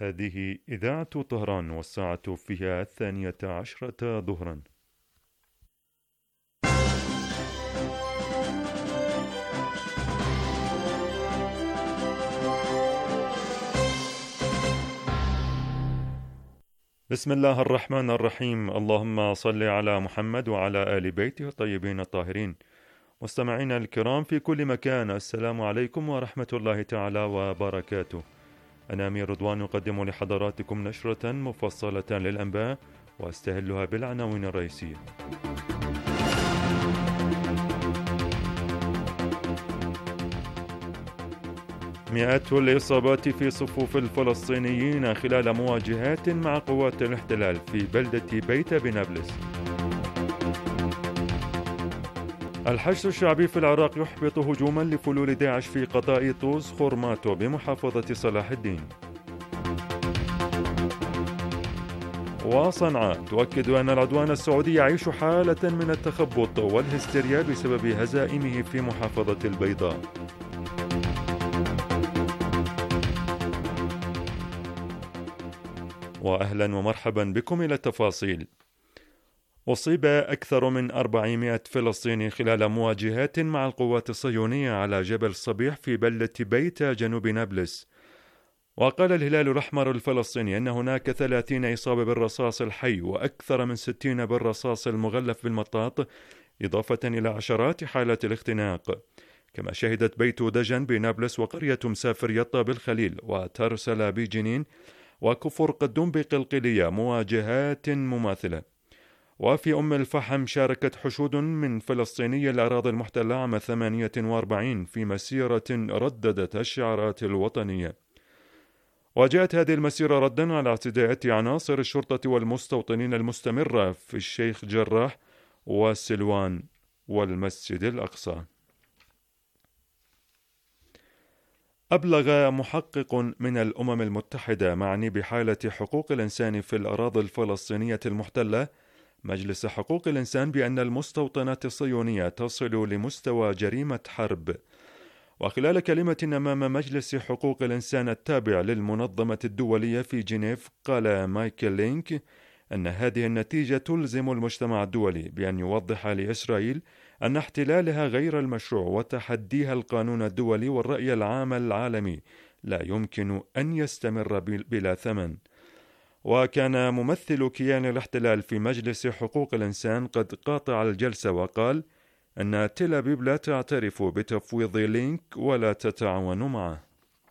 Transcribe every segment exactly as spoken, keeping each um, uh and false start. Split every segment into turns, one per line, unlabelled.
هذه إذاعة طهران والساعة فيها الثانية عشرة ظهرا. بسم الله الرحمن الرحيم. اللهم صل على محمد وعلى آل بيته الطيبين الطاهرين. مستمعينا الكرام في كل مكان، السلام عليكم ورحمة الله تعالى وبركاته. أنا أمير رضوان أقدم لحضراتكم نشرة مفصلة للأنباء وأستهلها بالعناوين الرئيسية. مئات الإصابات في صفوف الفلسطينيين خلال مواجهات مع قوات الاحتلال في بلدة بيت بنابلس. الحشد الشعبي في العراق يحبط هجوما لفلول داعش في قضاء طوز خورماتو بمحافظة صلاح الدين. وصنعاء تؤكد أن العدوان السعودي يعيش حالة من التخبط والهستيريا بسبب هزائمه في محافظة البيضاء. وأهلا ومرحبا بكم إلى التفاصيل. أصيب أكثر من أربعمائة فلسطيني خلال مواجهات مع القوات الصهيونية على جبل صبيح في بلدة بيت جنوب نابلس. وقال الهلال الأحمر الفلسطيني أن هناك ثلاثين إصابة بالرصاص الحي وأكثر من ستين بالرصاص المغلف بالمطاط، إضافة إلى عشرات حالات الاختناق. كما شهدت بيت دجن بنابلس وقرية مسافر يطا بالخليل وترسل بجنين وكفر قدوم بقلقلية مواجهات مماثلة. وفي أم الفحم شاركت حشود من فلسطيني الأراضي المحتلة عام ثمانية وأربعين في مسيرة رددت الشعارات الوطنية. وجاءت هذه المسيرة ردا على اعتداءات عناصر الشرطة والمستوطنين المستمرة في الشيخ جراح والسلوان والمسجد الأقصى. أبلغ محقق من الأمم المتحدة معني بحالة حقوق الإنسان في الأراضي الفلسطينية المحتلة مجلس حقوق الإنسان بأن المستوطنات الصهيونية تصل لمستوى جريمة حرب. وخلال كلمة أمام مجلس حقوق الإنسان التابع للمنظمة الدولية في جنيف، قال مايكل لينك أن هذه النتيجة تلزم المجتمع الدولي بأن يوضح لإسرائيل أن احتلالها غير المشروع وتحديها القانون الدولي والرأي العام العالمي لا يمكن أن يستمر بلا ثمن. وكان ممثل كيان الاحتلال في مجلس حقوق الإنسان قد قاطع الجلسة وقال أن تل أبيب لا تعترف بتفويض لينك ولا تتعاون معه.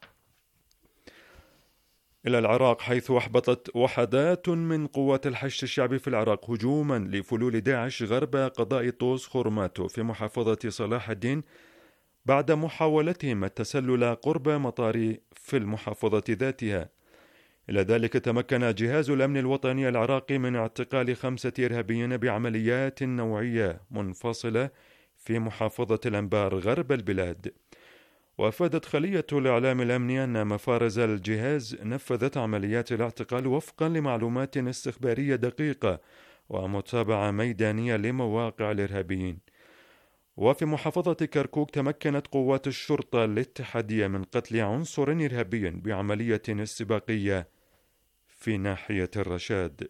إلى العراق، حيث أحبطت وحدات من قوات الحشد الشعبي في العراق هجوما لفلول داعش غرب قضاء طوز خورماتو في محافظة صلاح الدين بعد محاولتهم التسلل قرب مطار في المحافظة ذاتها. إلى ذلك تمكن جهاز الأمن الوطني العراقي من اعتقال خمسة إرهابيين بعمليات نوعية منفصلة في محافظة الأنبار غرب البلاد. وأفادت خلية الإعلام الأمني أن مفارز الجهاز نفذت عمليات الاعتقال وفقا لمعلومات استخبارية دقيقة ومتابعة ميدانية لمواقع الإرهابيين. وفي محافظة كركوك تمكنت قوات الشرطة الاتحادية من قتل عنصر إرهابي بعملية استباقية في ناحية الرشاد.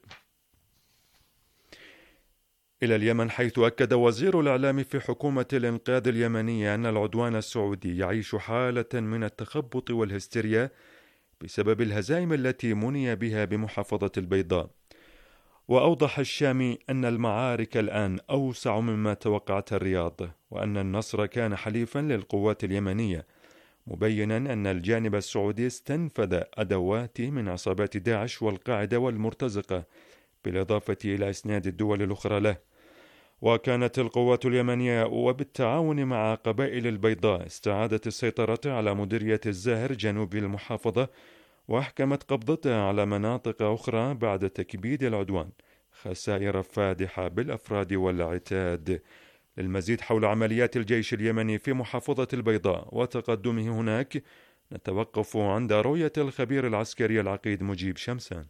إلى اليمن، حيث أكد وزير الإعلام في حكومة الإنقاذ اليمنية أن العدوان السعودي يعيش حالة من التخبط والهستيريا بسبب الهزائم التي مني بها بمحافظة البيضاء. وأوضح الشامي أن المعارك الآن أوسع مما توقعت الرياض، وأن النصر كان حليفا للقوات اليمنية، مبينا أن الجانب السعودي استنفذ أدوات من عصابات داعش والقاعدة والمرتزقة بالإضافة إلى إسناد الدول الأخرى له. وكانت القوات اليمنية وبالتعاون مع قبائل البيضاء استعادت السيطرة على مديرية الزاهر جنوب المحافظة، وأحكمت قبضتها على مناطق أخرى بعد تكبيد العدوان، خسائر فادحة بالأفراد والعتاد. للمزيد حول عمليات الجيش اليمني في محافظة البيضاء وتقدمه هناك نتوقف عند رؤية الخبير العسكري العقيد مجيب شمسان.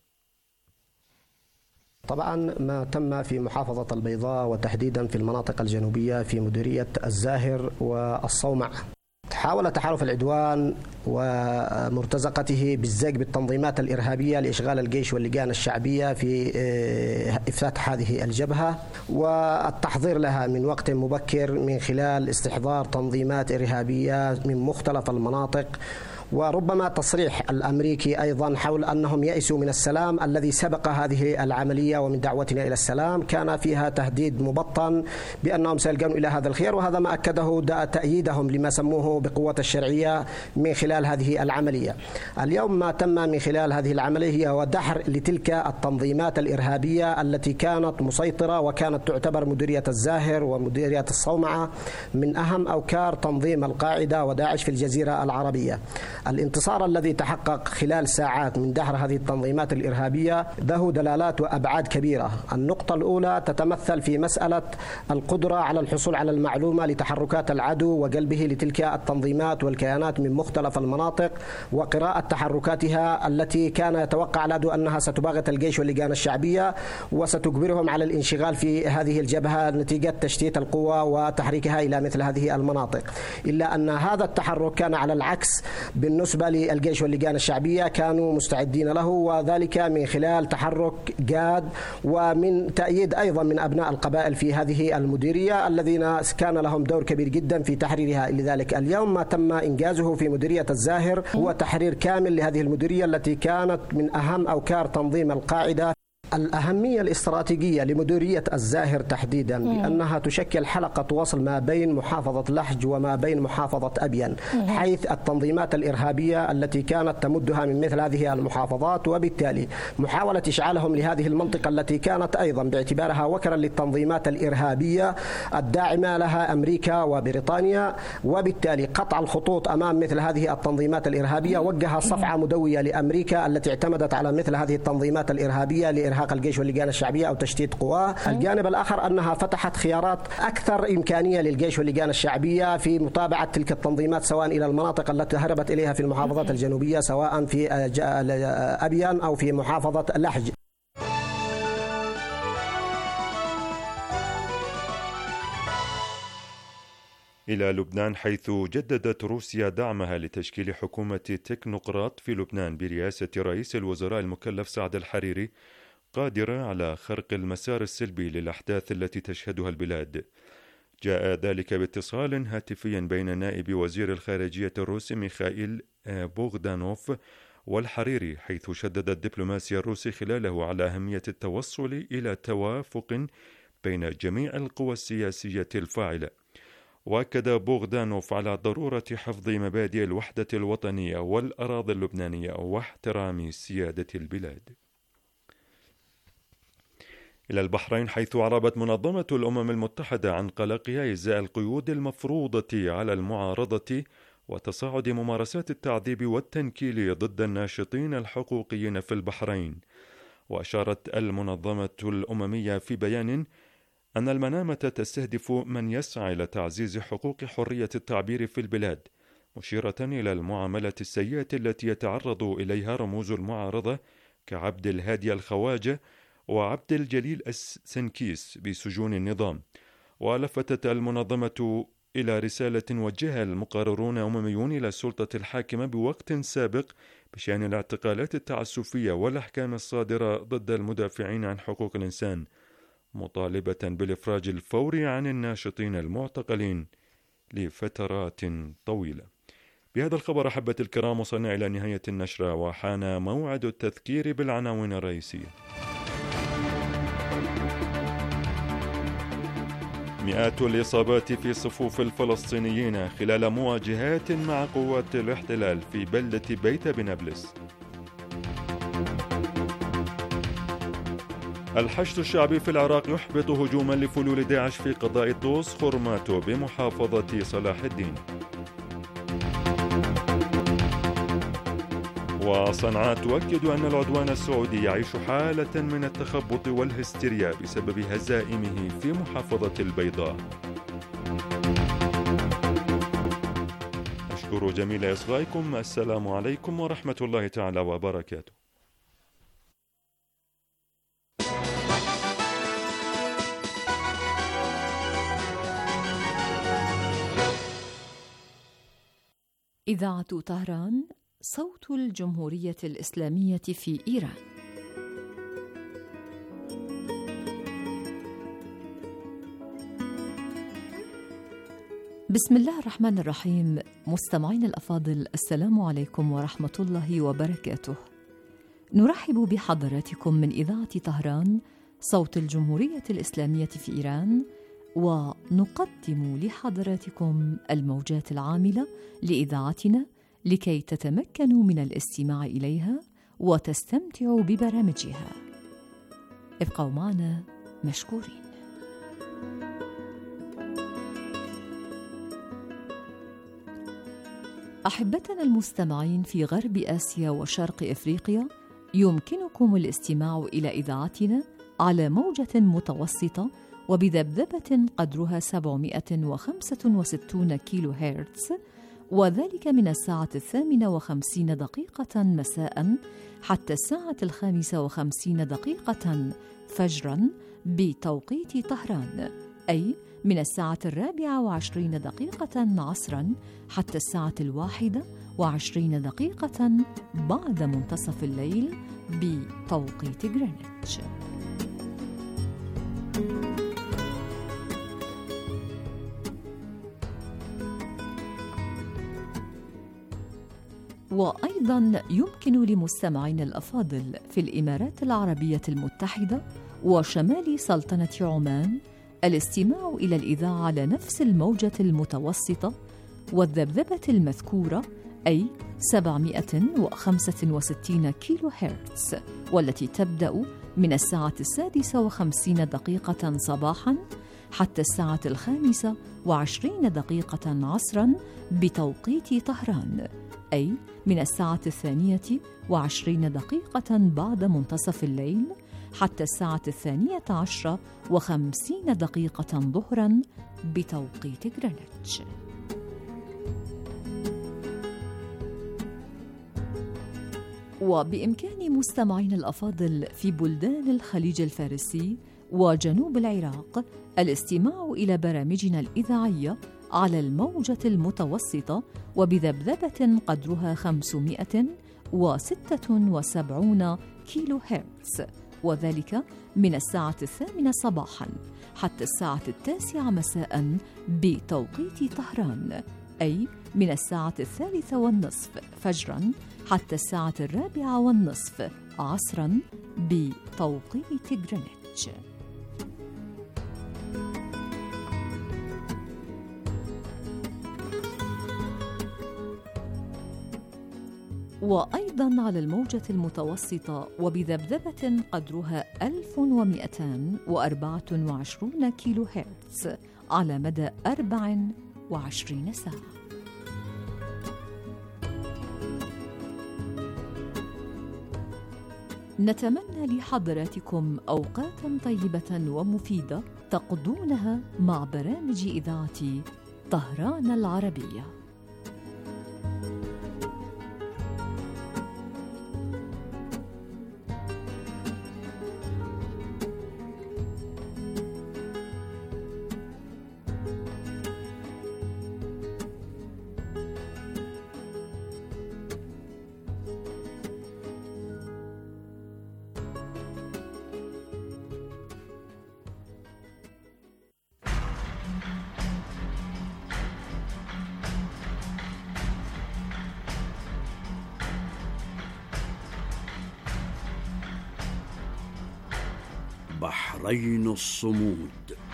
طبعا ما تم في محافظة البيضاء وتحديدا في المناطق الجنوبية في مديرية الزاهر والصومع حاول تحالف العدوان ومرتزقته بالزج بالتنظيمات الإرهابية لإشغال الجيش واللجان الشعبية في إفتتاح هذه الجبهة والتحضير لها من وقت مبكر من خلال استحضار تنظيمات إرهابية من مختلف المناطق، وربما تصريح الأمريكي أيضا حول أنهم يئسوا من السلام الذي سبق هذه العملية، ومن دعوتنا إلى السلام كان فيها تهديد مبطن بأنهم سيلجأون إلى هذا الخير، وهذا ما أكده تأييدهم لما سموه بقوة الشرعية من خلال هذه العملية. اليوم ما تم من خلال هذه العملية هو دحر لتلك التنظيمات الإرهابية التي كانت مسيطرة، وكانت تعتبر مديرية الزاهر ومديرية الصومعة من أهم أوكار تنظيم القاعدة وداعش في الجزيرة العربية. الانتصار الذي تحقق خلال ساعات من دحر هذه التنظيمات الإرهابية له دلالات وأبعاد كبيرة. النقطة الأولى تتمثل في مسألة القدرة على الحصول على المعلومة لتحركات العدو وقلبه لتلك التنظيمات والكيانات من مختلف المناطق، وقراءة تحركاتها التي كان يتوقع العدو أنها ستباغت الجيش واللجان الشعبية وستجبرهم على الانشغال في هذه الجبهة نتيجة تشتيت القوى وتحريكها إلى مثل هذه المناطق. إلا أن هذا التحرك كان على العكس بالنسبة للجيش واللجان الشعبية، كانوا مستعدين له، وذلك من خلال تحرك جاد ومن تأييد أيضا من أبناء القبائل في هذه المديرية الذين كان لهم دور كبير جدا في تحريرها. لذلك اليوم ما تم إنجازه في مديرية الزاهر هو تحرير كامل لهذه المديرية التي كانت من أهم أوكار تنظيم القاعدة. الأهمية الاستراتيجية لمديرية الزاهر تحديدا بأنها تشكل حلقة وصل ما بين محافظة لحج وما بين محافظة أبين، حيث التنظيمات الإرهابية التي كانت تمدها من مثل هذه المحافظات، وبالتالي محاولة إشعالهم لهذه المنطقة التي كانت أيضا باعتبارها وكرا للتنظيمات الإرهابية الداعمة لها أمريكا وبريطانيا، وبالتالي قطع الخطوط أمام مثل هذه التنظيمات الإرهابية وجه صفعة مدوية لأمريكا التي اعتمدت على مثل هذه التنظيمات الإرهابية لإرهاب الجيش واللجان الشعبية أو تشتيت قواه. الجانب الآخر أنها فتحت خيارات أكثر إمكانية للجيش واللجان الشعبية في متابعة تلك التنظيمات سواء إلى المناطق التي هربت إليها في المحافظات الجنوبية سواء في أبيان أو في محافظة لحج.
إلى لبنان، حيث جددت روسيا دعمها لتشكيل حكومة تكنوقراط في لبنان برئاسة رئيس الوزراء المكلف سعد الحريري، قادرة على خرق المسار السلبي للأحداث التي تشهدها البلاد. جاء ذلك باتصال هاتفي بين نائب وزير الخارجية الروسي ميخائيل بوغدانوف والحريري، حيث شدد الدبلوماسي الروسي خلاله على أهمية التوصل إلى توافق بين جميع القوى السياسية الفاعلة. وأكد بوغدانوف على ضرورة حفظ مبادئ الوحدة الوطنية والأراضي اللبنانية واحترام سيادة البلاد. إلى البحرين، حيث عربت منظمة الأمم المتحدة عن قلقها إزاء القيود المفروضة على المعارضة وتصاعد ممارسات التعذيب والتنكيل ضد الناشطين الحقوقيين في البحرين. وأشارت المنظمة الأممية في بيان أن المنامة تستهدف من يسعى إلى تعزيز حقوق حرية التعبير في البلاد، مشيرة إلى المعاملة السيئة التي يتعرض إليها رموز المعارضة كعبد الهادي الخواجة وعبد الجليل السنكيس بسجون النظام. ولفتت المنظمة إلى رسالة وجهها المقررون أمميون إلى السلطة الحاكمة بوقت سابق بشأن الاعتقالات التعسفية والأحكام الصادرة ضد المدافعين عن حقوق الإنسان، مطالبة بالإفراج الفوري عن الناشطين المعتقلين لفترات طويلة. بهذا الخبر أحبة الكرام وصلنا إلى نهاية النشرة، وحان موعد التذكير بالعناوين الرئيسية. مئات الإصابات في صفوف الفلسطينيين خلال مواجهات مع قوات الاحتلال في بلدة بيت بنابلس. الحشد الشعبي في العراق يحبط هجوما لفلول داعش في قضاء طوس خرماتو بمحافظة صلاح الدين. وصنعاء تؤكد أن العدوان السعودي يعيش حالة من التخبط والهستيريا بسبب هزائمه في محافظة البيضاء. أشكر جميل إصغائكم. السلام عليكم ورحمة الله تعالى وبركاته.
إذاعة طهران، صوت الجمهورية الإسلامية في إيران. بسم الله الرحمن الرحيم. مستمعين الأفاضل، السلام عليكم ورحمة الله وبركاته. نرحب بحضراتكم من إذاعة طهران، صوت الجمهورية الإسلامية في إيران، ونقدم لحضراتكم الموجات العاملة لإذاعتنا لكي تتمكنوا من الاستماع إليها وتستمتعوا ببرامجها. ابقوا معنا مشكورين. أحبتنا المستمعين في غرب آسيا وشرق إفريقيا، يمكنكم الاستماع إلى إذاعتنا على موجة متوسطة وبذبذبة قدرها سبعمائة وخمسة وستين كيلو هرتز، وذلك من الساعة الثامنة وخمسين دقيقة مساء حتى الساعة الخامسة وخمسين دقيقة فجرا بتوقيت طهران، أي من الساعة الرابعة وعشرين دقيقة عصرا حتى الساعة الواحدة وعشرين دقيقة بعد منتصف الليل بتوقيت غرينتش. وأيضا يمكن لمستمعين الأفاضل في الإمارات العربية المتحدة وشمال سلطنة عمان الاستماع إلى الإذاعة على نفس الموجة المتوسطة والذبذبة المذكورة، أي سبعمائة وخمسة وستين كيلو هرتز، والتي تبدأ من الساعة السادسة وخمسين دقيقة صباحا حتى الساعة الخامسة وعشرين دقيقة عصرا بتوقيت طهران، أي من الساعة الثانية وعشرين دقيقة بعد منتصف الليل حتى الساعة الثانية عشرة وخمسين دقيقة ظهرا بتوقيت غرينتش. وبإمكان مستمعين الأفاضل في بلدان الخليج الفارسي وجنوب العراق الاستماع إلى برامجنا الإذاعية على الموجة المتوسطة وبذبذبة قدرها خمسمائة وستة وسبعين كيلو هرتز، وذلك من الساعة الثامنة صباحا حتى الساعة التاسعة مساء بتوقيت طهران، أي من الساعة الثالثة والنصف فجرا حتى الساعة الرابعة والنصف عصرا بتوقيت غرينتش. وأيضا على الموجة المتوسطة وبذبذبة قدرها ألف ومئتين وأربعة وعشرين كيلو هرتز على مدى أربع وعشرين ساعة. نتمنى لحضراتكم أوقاتا طيبة ومفيدة تقضونها مع برامج إذاعة طهران العربية.
بحرين الصمود.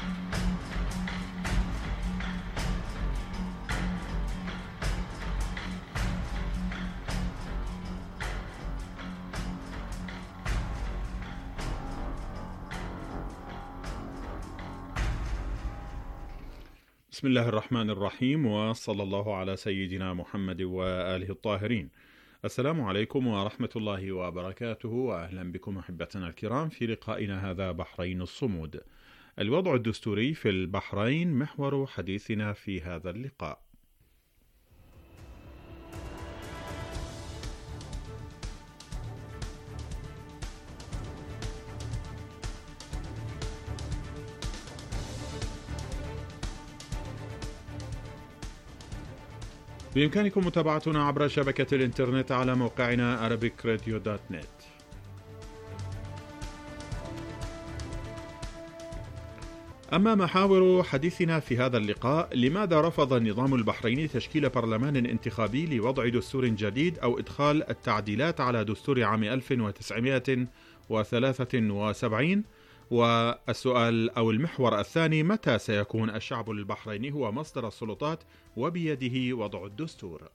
بسم الله الرحمن الرحيم، وصلى الله على سيدنا محمد وآله الطاهرين. السلام عليكم ورحمة الله وبركاته، وأهلا بكم أحبتنا الكرام في لقائنا هذا بحرين الصمود. الوضع الدستوري في البحرين محور حديثنا في هذا اللقاء. بإمكانكم متابعتنا عبر شبكة الإنترنت على موقعنا arabic radio دوت نت. أما محاور حديثنا في هذا اللقاء: لماذا رفض النظام البحريني تشكيل برلمان انتخابي لوضع دستور جديد أو إدخال التعديلات على دستور عام ألف وتسعمائة وثلاثة وسبعين؟ والسؤال أو المحور الثاني: متى سيكون الشعب البحريني هو مصدر السلطات وبيده وضع الدستور؟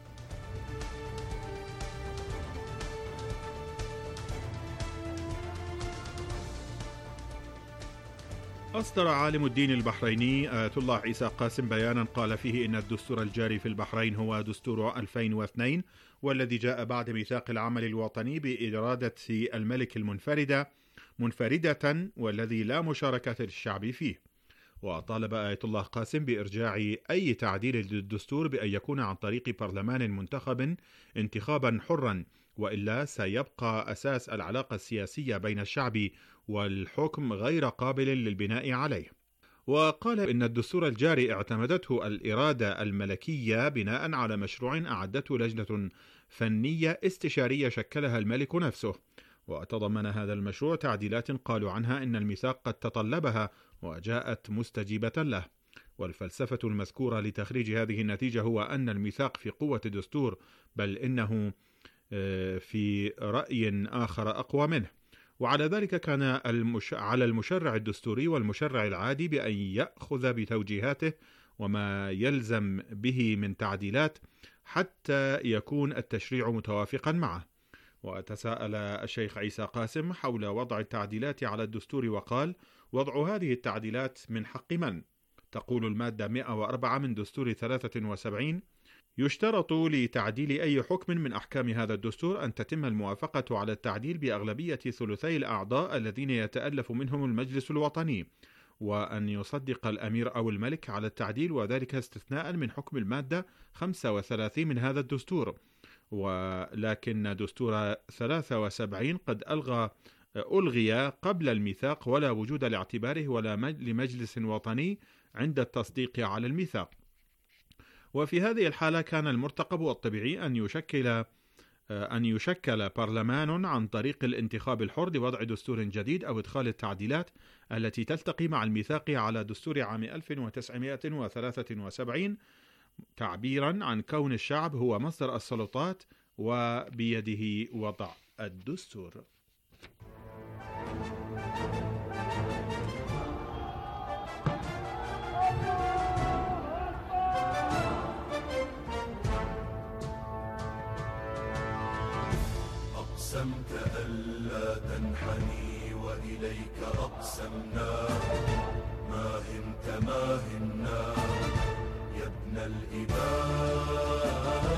أصدر عالم الدين البحريني آية الله عيسى قاسم بيانا قال فيه إن الدستور الجاري في البحرين هو دستور ألفين واثنين، والذي جاء بعد ميثاق العمل الوطني بإرادة الملك المنفردة منفردة والذي لا مشاركة للشعب فيه. وطالب آية الله قاسم بإرجاع أي تعديل للدستور بأن يكون عن طريق برلمان منتخب انتخابا حرا، وإلا سيبقى أساس العلاقة السياسية بين الشعب والحكم غير قابل للبناء عليه. وقال إن الدستور الجاري اعتمدته الإرادة الملكية بناء على مشروع أعدته لجنة فنية استشارية شكلها الملك نفسه، وتضمن هذا المشروع تعديلات قالوا عنها إن الميثاق قد تطلبها وجاءت مستجيبة له. والفلسفة المذكورة لتخريج هذه النتيجة هو أن الميثاق في قوة الدستور، بل إنه في رأي آخر أقوى منه. وعلى ذلك كان المش... على المشرع الدستوري والمشرع العادي بأن يأخذ بتوجيهاته وما يلزم به من تعديلات حتى يكون التشريع متوافقا معه. وتساءل الشيخ عيسى قاسم حول وضع التعديلات على الدستور وقال: وضع هذه التعديلات من حق من؟ تقول المادة مئة وأربعة من دستور ثلاثة وسبعين: يشترط لتعديل أي حكم من أحكام هذا الدستور أن تتم الموافقة على التعديل بأغلبية ثلثي الأعضاء الذين يتألف منهم المجلس الوطني، وأن يصدق الأمير أو الملك على التعديل، وذلك استثناء من حكم المادة خمسة وثلاثين من هذا الدستور. ولكن دستور ثلاثة وسبعين قد ألغى ألغي قبل الميثاق ولا وجود لاعتباره ولا لمجلس وطني عند التصديق على الميثاق. وفي هذه الحالة كان المرتقب والطبيعي أن يشكل أن يشكل برلمان عن طريق الانتخاب الحر لوضع دستور جديد أو إدخال التعديلات التي تلتقي مع الميثاق على دستور عام ألف وتسعمائة وثلاثة وسبعين، تعبيرا عن كون الشعب هو مصدر السلطات وبيده وضع الدستور.
أقسمت ألا تنحني وإليك أقسمنا، ما هنت ما هنا يا ابن الإباء،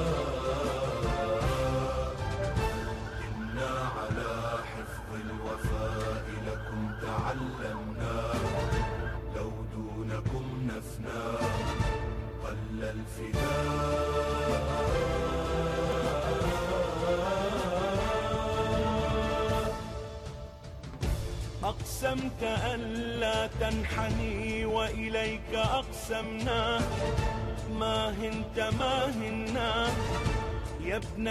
إنا على حفظ الوفاء لكم تعلمنا، لو دونكم نفنا قل الفداء. أقسمت ألا تنحني وإليك أقسمنا، ما هنت ما هنا يا ابن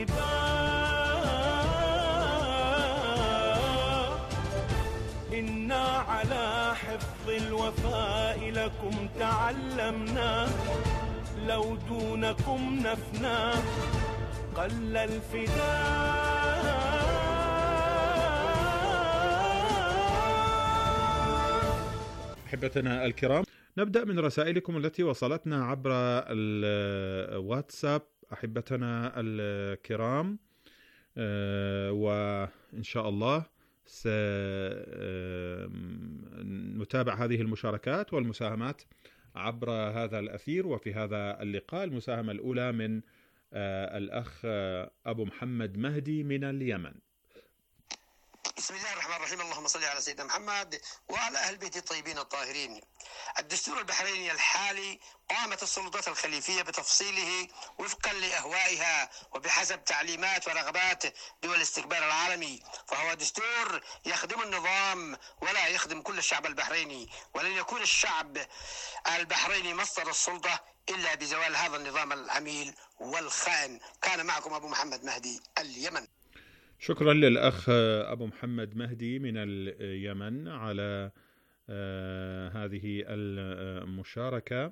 الإباء، إنا على حفظ الوفاء لكم تعلمنا، لو دونكم نفنا قل الفداء.
أحبتنا الكرام، نبدأ من رسائلكم التي وصلتنا عبر الواتساب أحبتنا الكرام، وإن شاء الله سنتابع هذه المشاركات والمساهمات عبر هذا الأثير. وفي هذا اللقاء المساهمة الأولى من الأخ أبو محمد مهدي من اليمن.
بسم الله الرحمن الرحيم، اللهم صل على سيدنا محمد وعلى أهل بيت الطيبين الطاهرين. الدستور البحريني الحالي قامت السلطات الخليفية بتفصيله وفقا لأهوائها وبحسب تعليمات ورغبات دول الاستكبار العالمي، فهو دستور يخدم النظام ولا يخدم كل الشعب البحريني، ولن يكون الشعب البحريني مصدر السلطة إلا بزوال هذا النظام العميل والخائن. كان معكم أبو محمد مهدي اليمن.
شكرا للأخ أبو محمد مهدي من اليمن على آه هذه المشاركة.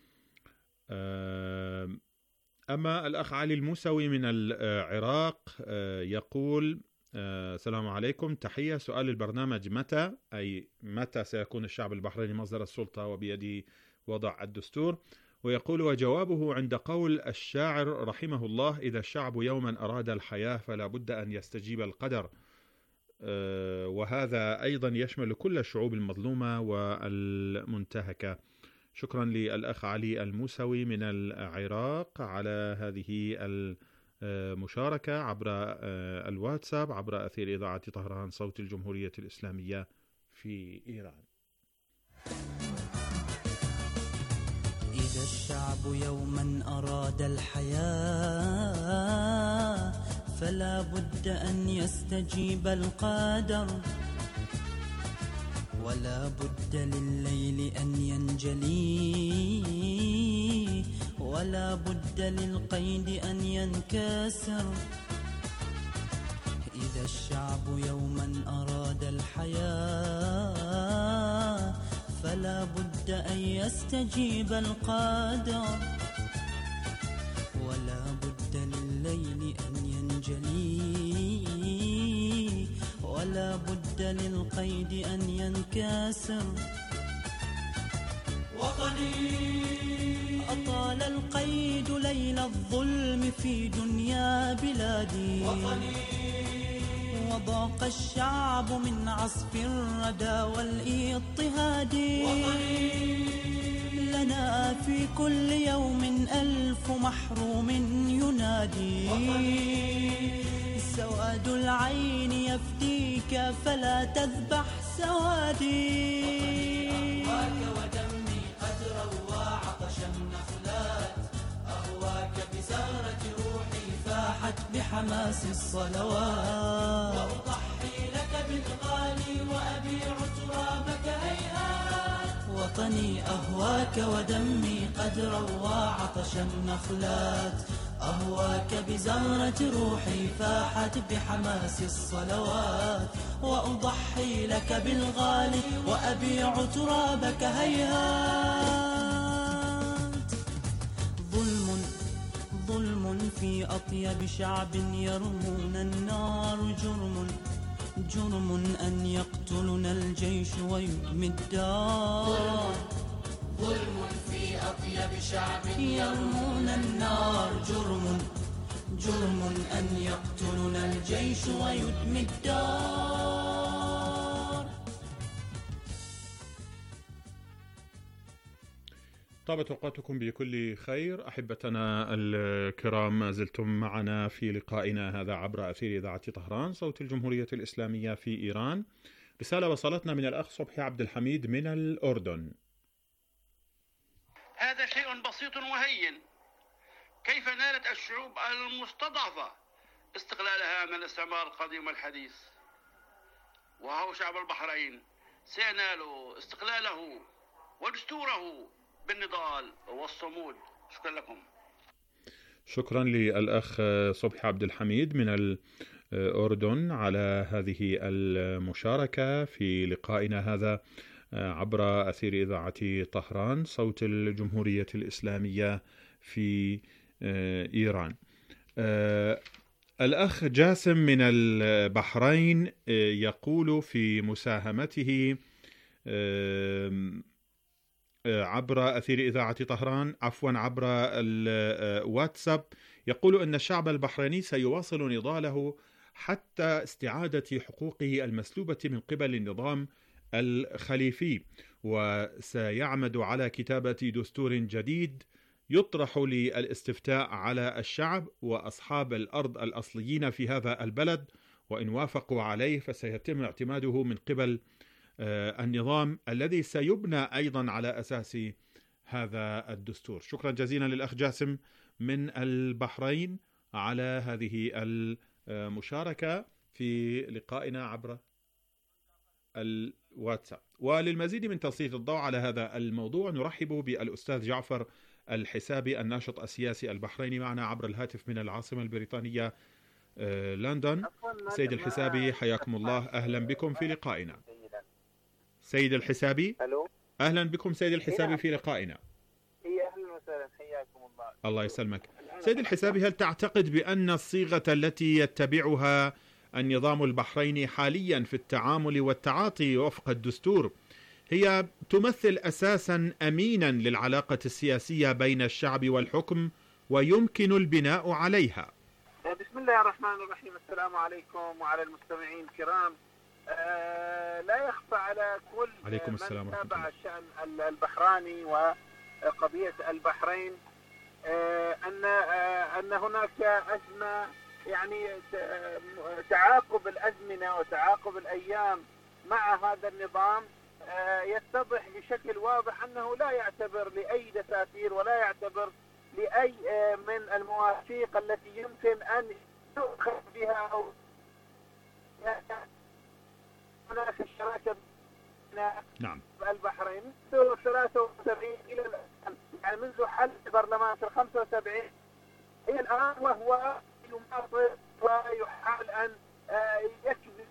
آه أما الأخ علي الموسوي من العراق آه يقول آه السلام عليكم، تحية، سؤال البرنامج متى، أي متى سيكون الشعب البحريني مصدر السلطة وبيده وضع الدستور؟ ويقول وجوابه عند قول الشاعر رحمه الله: إذا الشعب يوما أراد الحياة فلا بد أن يستجيب القدر. آه وهذا أيضا يشمل كل الشعوب المظلومة والمنتهكة. شكرا للأخ علي الموسوي من العراق على هذه المشاركة عبر الواتساب عبر أثير إذاعة طهران صوت الجمهورية الإسلامية في إيران.
إذا الشعب يوما أراد الحياة فلا بد أن يستجيب القدر، ولا بد لليل أن ينجلي، ولا بد للقيد أن ينكسر. إذا الشعب يوما أراد الحياة فلا بد أن يستجيب القدر، ولا بد لليل أن ينجلي، ولا بد للقيد أن ينكسر. وطني أطال القيد ليل الظلم في دنيا بلادي، وطني وضاق الشعب من عصف الردى والاضطهاد. وطني لنا في كل يوم ألف محروم ينادي، وطني سواد العين يفديك فلا تذبح سوادي. أهواك ودمي قد روى عطش النخلات، أهواك بزهرة روحي فاحت بحماس الصلوات. وأضحي لك بالغالي وأبيع ترابك هيهات. وطني أهواك ودمي قد روى عطش النخلات، أهواك بزهرة روحي فاحت بحماس الصلوات. وأضحي لك بالغالي وأبيع ترابك هيهات. ظلم ظلم في أطيب شعب يرمون النار، جرم جرم أن يقتلنا الجيش ويدمي الدار. ظلم في أطيب شعب يرمون النار، جرم جرم أن يقتلنا الجيش ويدمي الدار.
طابت أوقاتكم بكل خير أحبتنا الكرام، ما زلتم معنا في لقائنا هذا عبر أثير إذاعة طهران صوت الجمهورية الإسلامية في إيران. رسالة وصلتنا من الأخ صبحي عبد الحميد من الأردن.
هذا شيء بسيط وهين. كيف نالت الشعوب المستضعفة استقلالها من الاستعمار القديم والحديث؟ وهو شعب البحرين سينال استقلاله ودستوره بالنضال والصمود. شكرا لكم.
شكرا للأخ صبحي عبد الحميد من الأردن على هذه المشاركة في لقائنا هذا عبر أثير إذاعة طهران صوت الجمهورية الإسلامية في إيران. الأخ جاسم من البحرين يقول في مساهمته عبر أثير إذاعة طهران عفوا عبر الواتساب، يقول أن الشعب البحريني سيواصل نضاله حتى استعادة حقوقه المسلوبة من قبل النظام الخليفي، وسيعمد على كتابة دستور جديد يطرح للاستفتاء على الشعب وأصحاب الأرض الأصليين في هذا البلد، وإن وافقوا عليه فسيتم اعتماده من قبل النظام الذي سيبنى أيضا على أساس هذا الدستور. شكرا جزيلا للأخ جاسم من البحرين على هذه المشاركة في لقائنا عبر الواتساب. وللمزيد من تسليط الضوء على هذا الموضوع نرحب بالأستاذ جعفر الحسابي الناشط السياسي البحريني معنا عبر الهاتف من العاصمة البريطانية لندن. سيد الحسابي حياكم الله، أهلا بكم في لقائنا. سيد الحسابي، أهلا بكم سيد الحسابي في لقائنا.
أهلا وسهلا، حياكم الله.
الله يسلمك. سيد الحسابي، هل تعتقد بأن الصيغة التي يتبعها النظام البحريني حاليا في التعامل والتعاطي وفق الدستور هي تمثل أساسا أمينا للعلاقة السياسية بين الشعب والحكم ويمكن البناء عليها؟
بسم الله الرحمن الرحيم. السلام عليكم وعلى المستمعين الكرام. آه لا يخفى على كل
عليكم
من تابع الشأن البحراني وقضية البحرين آه أن آه أن هناك أزمة، يعني تعاقب الأزمنة وتعاقب الأيام مع هذا النظام يتضح بشكل واضح أنه لا يعتبر لأي دساتير ولا يعتبر لأي من المواثيق التي يمكن أن يؤخذ بها أو هناك الشراكة
نعم
البحرين منذ ثلاثة وسبعين إلى الآن، يعني منذ حل البرلمان في خمسة وسبعين إلى الآن، وهو يماطل ويحاول أن يكذب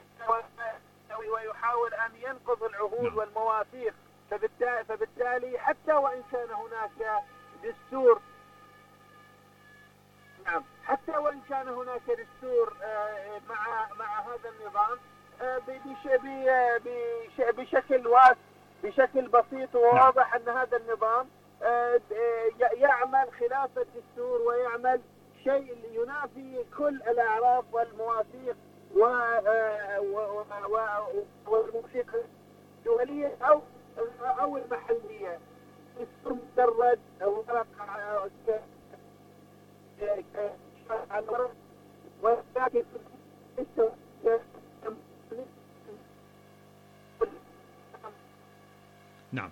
ويحاول أن ينقض العهود والمواثيق. فبالتالي, فبالتالي حتى وإن كان هناك دستور نعم حتى وإن كان هناك دستور مع مع هذا النظام بشكل واسع بشكل بسيط وواضح أن هذا النظام يعمل خلاف الدستور ويعمل شيء ينافي كل الأعراف والمواثيق والموسيقى الدولية أو أو المحلية. دستور مجرد ورق على الورق، ولكن
نعم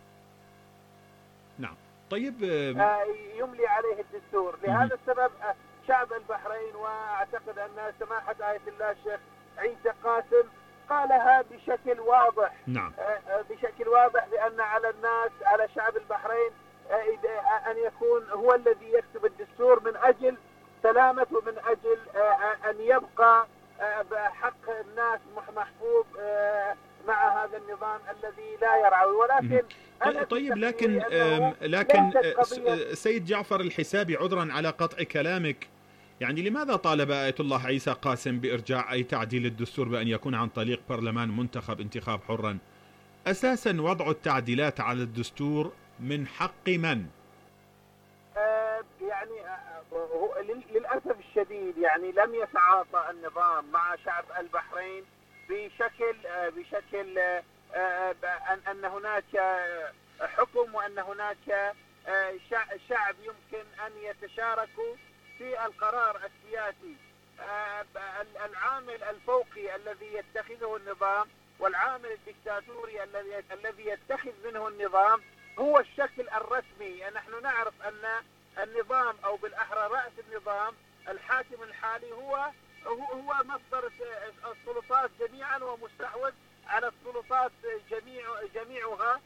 نعم طيب
يملي عليه الدستور. لهذا السبب شعب البحرين، واعتقد ان سماحة آية الله الشيخ عيسى قاسم قالها بشكل واضح
نعم
بشكل واضح بان على الناس على شعب البحرين ان يكون هو الذي يكتب الدستور من اجل سلامة ومن اجل ان يبقى حق الناس محفوظ مع هذا النظام الذي لا يرعوي. ولكن
طيب لكن لكن سيد جعفر الحسابي، عذرا على قطع كلامك، يعني لماذا طالب آية الله عيسى قاسم بإرجاع أي تعديل الدستور بأن يكون عن طريق برلمان منتخب انتخاب حرا؟ أساسا وضع التعديلات على الدستور من حق من؟
آه يعني آه للأسف الشديد يعني لم يتعاطى النظام مع شعب البحرين بشكل آه بشكل آه آه أن هناك حكم وأن هناك آه شعب يمكن أن يتشاركوا في القرار السياسي. آه العامل الفوقي الذي يتخذه النظام والعامل الدكتاتوري الذي الذي يتخذ منه النظام هو الشكل الرسمي. نحن نعرف أن النظام أو بالأحرى رأس النظام الحاكم الحالي هو هو مصدر السلطات جميعا ومستحوذ على السلطات جميع جميعها.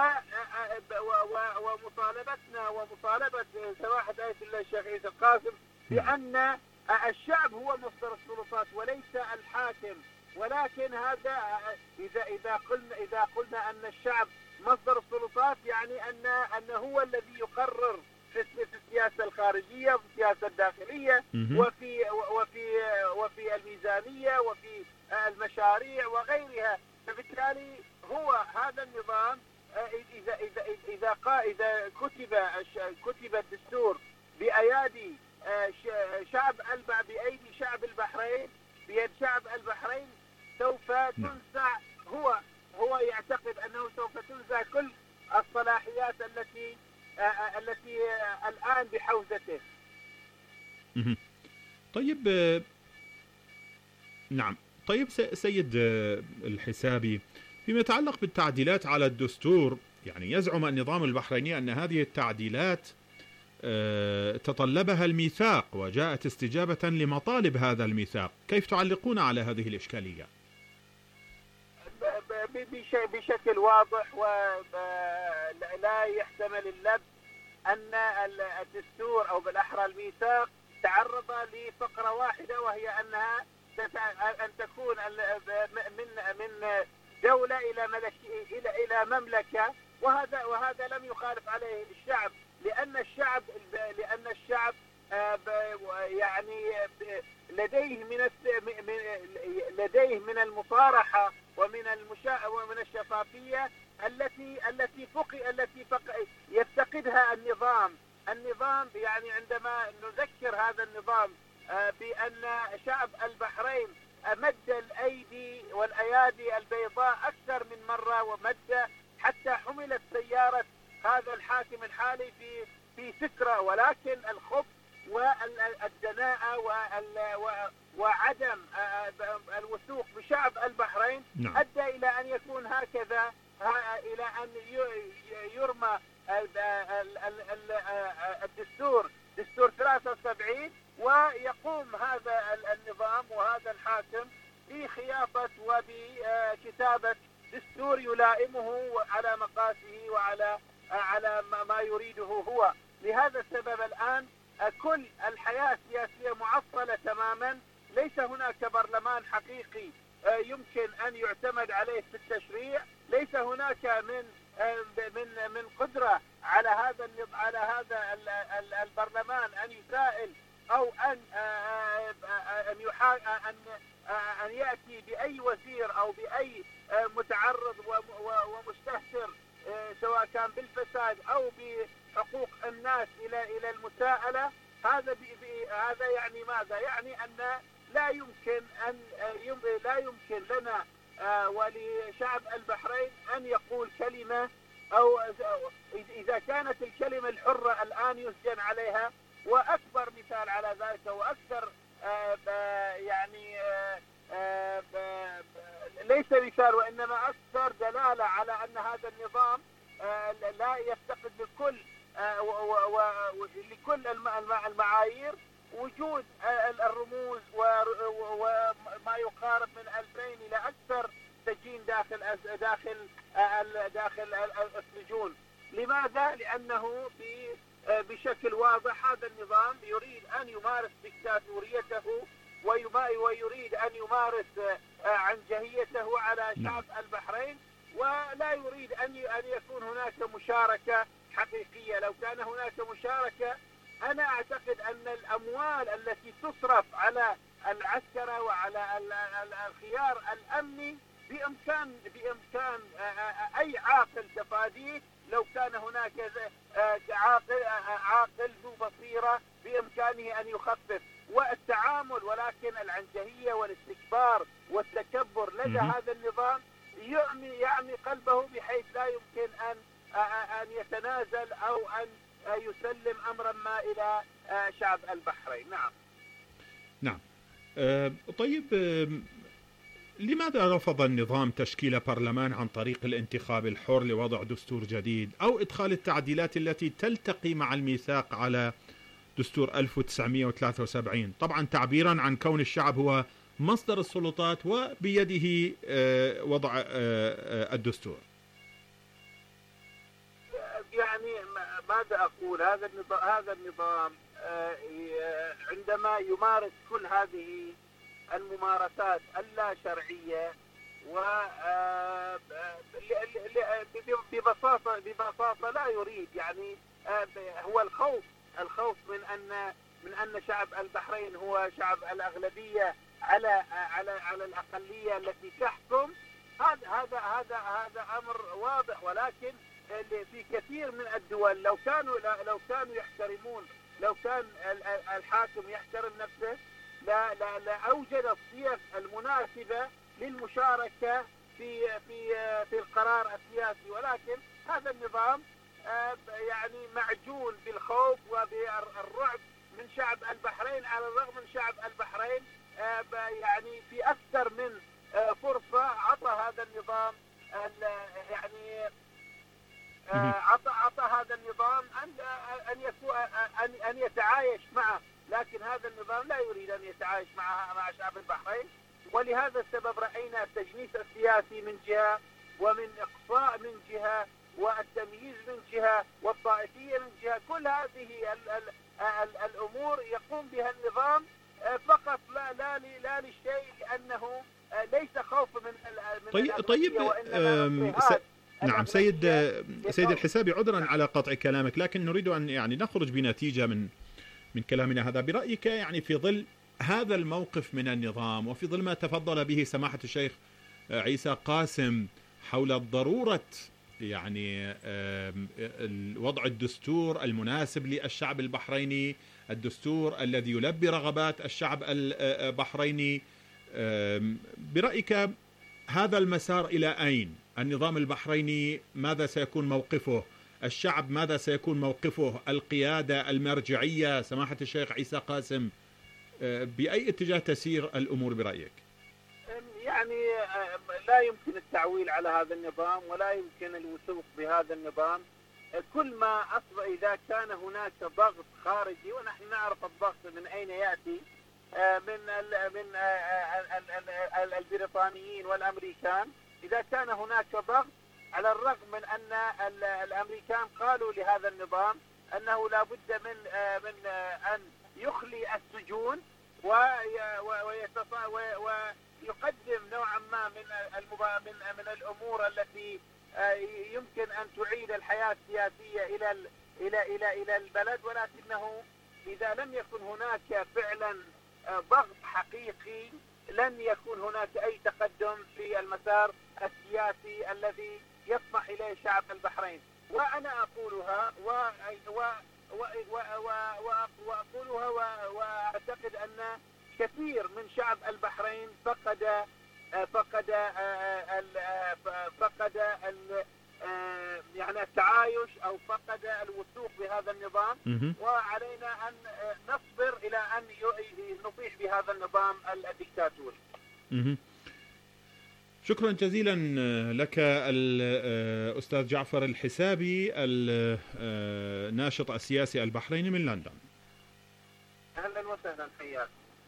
ومطالبتنا ومطالبة سماحة آية الله الشيخ عيسى القاسم بأن الشعب هو مصدر السلطات وليس الحاكم. ولكن هذا إذا إذا قلنا إذا قلنا أن الشعب مصدر السلطات يعني أن أن هو الذي يقرر في السياسة الخارجية وفي السياسة الداخلية وفي وفي وفي الميزانية وفي المشاريع وغيرها. فبالتالي هو هذا النظام إذا إذا إذا إذا كتب كتب الدستور بأيادي شعب البع بأيدي شعب البحرين بيد شعب البحرين سوف تنزع هو هو يعتقد أنه سوف تنزع كل الصلاحيات التي التي الآن بحوزته.
طيب نعم طيب سيد الحسابي، فيما يتعلق بالتعديلات على الدستور، يعني يزعم النظام البحريني أن هذه التعديلات تطلبها الميثاق وجاءت استجابة لمطالب هذا الميثاق، كيف تعلقون على هذه الإشكالية؟
بشكل واضح ولا يحتمل اللبس أن الدستور أو بالأحرى الميثاق تعرض لفقرة واحدة، وهي أنها أن تكون من من دولة إلى ملك إلى إلى مملكة، وهذا وهذا لم يخالف عليه الشعب، لأن الشعب لأن الشعب يعني لديه من لديه من المصارحة ومن المشا ومن الشفافية التي التي فقي التي فقي يفتقدها النظام. النظام يعني عندما نذكر هذا النظام بأن شعب البحرين مد الأيدي والأيادي البيضاء أكثر من مرة، ومد حتى حملت سيارة هذا الحاكم الحالي في في سكرة، ولكن الخبث والدناءة وعدم الوثوق بشعب البحرين نعم. أدى إلى أن يكون هكذا، إلى أن يرمى الدستور دستور ثلاثة وسبعين، ويقوم هذا النظام وهذا الحاكم بخياطة وبكتابة دستور يلائمه على مقاسه وعلى على ما يريده هو. لهذا السبب الآن كل الحياة السياسية معطلة تماما، ليس هناك برلمان حقيقي يمكن أن يعتمد عليه في التشريع، ليس هناك من من من قدرة على هذا على هذا البرلمان أن يسائل أو أن أن أن أن يأتي بأي وزير أو بأي متعرض ومستهتر سواء كان بالفساد أو بحقوق الناس إلى إلى المساءلة. هذا هذا يعني ماذا؟ يعني أن لا يمكن أن لا يمكن لنا ولشعب البحرين أن يقول كلمة، أو إذا كانت الكلمة الحرة الآن يسجن عليها. وأكبر مثال على ذلك وأكثر يعني ليس مثال وإنما أكثر دلالة على أن هذا النظام لا يفتقد لكل ولكل المعايير وجود الرموز وما يقارب من ألفين إلى أكثر سجين داخل داخل داخل السجون. لماذا؟ لأنه بشكل واضح هذا النظام يريد أن يمارس ديكتاتوريته ويريد أن يمارس عنجهيته على شعب البحرين، ولا يريد أن أن يكون هناك مشاركة حقيقية. لو كان هناك مشاركة أنا أعتقد أن الأموال التي تصرف على العسكرة وعلى الخيار الأمني بإمكان بإمكان أي عاقل تفاديه. لو كان هناك عاقل عاقل ذو بصيرة بإمكانه أن يخفف والتعامل، ولكن العنجهية والاستكبار والتكبر لدى هذا النظام يعمي يعمي قلبه بحيث لا يمكن أن أن يتنازل أو أن يسلم أمرا ما إلى شعب البحرين. نعم.
نعم. أه طيب أه لماذا رفض النظام تشكيل برلمان عن طريق الانتخاب الحر لوضع دستور جديد أو إدخال التعديلات التي تلتقي مع الميثاق على دستور ألف وتسعمائة وثلاثة وسبعين، طبعا تعبيرا عن كون الشعب هو مصدر السلطات وبيده وضع الدستور؟
يعني ماذا أقول؟ هذا النظام هذا النظام عندما يمارس كل هذه الممارسات اللا شرعية و ببساطة ببساطة لا يريد، يعني هو الخوف الخوف من أن من أن شعب البحرين هو شعب الأغلبية على على على الأقلية التي تحكم. هذا هذا هذا هذا أمر واضح، ولكن في كثير من الدول لو كانوا لو كانوا يحترمون لو كان الحاكم يحترم نفسه لا لا لا أوجد الصيغ المناسبة للمشاركة في في في القرار السياسي. ولكن هذا النظام يعني معجون بالخوف وبالرعب من شعب البحرين، على الرغم من شعب البحرين يعني في أكثر من فرصة عطى هذا النظام يعني عطى عطى هذا النظام أن أن يكون أن أن يتعايش معه، لكن هذا النظام لا يريد أن يتعايش مع مع شعب البحرين. ولهذا السبب رأينا التجنيس السياسي من جهة ومن إقصاء من جهة والتمييز من جهة والطائفية من جهة. كل هذه ال ال ال الأمور يقوم بها النظام فقط لا لا لا للشيء، لأنه ليس خوف من من
طيب طيب س... نعم سيد سيد الحسابي، عذرا على قطع كلامك، لكن نريد أن يعني نخرج بنتيجة من من كلامنا هذا. برأيك يعني في ظل هذا الموقف من النظام وفي ظل ما تفضل به سماحة الشيخ عيسى قاسم حول ضرورة يعني وضع الدستور المناسب للشعب البحريني، الدستور الذي يلبي رغبات الشعب البحريني، برأيك هذا المسار إلى أين؟ النظام البحريني ماذا سيكون موقفه؟ الشعب ماذا سيكون موقفه؟ القيادة المرجعية سماحة الشيخ عيسى قاسم بأي اتجاه تسير الأمور برأيك؟
يعني لا يمكن التعويل على هذا النظام ولا يمكن الوثوق بهذا النظام. كل ما أصبح إذا كان هناك ضغط خارجي، ونحن نعرف الضغط من أين يأتي، من من البريطانيين والأمريكان. إذا كان هناك ضغط، على الرغم من أن الأمريكان قالوا لهذا النظام أنه لا بد من من أن يخلي السجون ويقدم نوعا ما من من من الأمور التي يمكن أن تعيد الحياة السياسية إلى إلى إلى إلى البلد، ولكنه إذا لم يكن هناك فعلا ضغط حقيقي لن يكون هناك أي تقدم في المسار السياسي الذي يطمح إليه شعب البحرين. وأنا أقولها و و وأقولها وأعتقد أن كثير من شعب البحرين فقد فقد فقد يعني التعايش أو فقد الوثوق بهذا النظام، وعلينا أن نصبر إلى أن نطيح بهذا النظام الدكتاتوري.
شكرا جزيلا لك الأستاذ جعفر الحسابي الناشط السياسي البحريني من لندن.
أهلا وسهلا، حياك.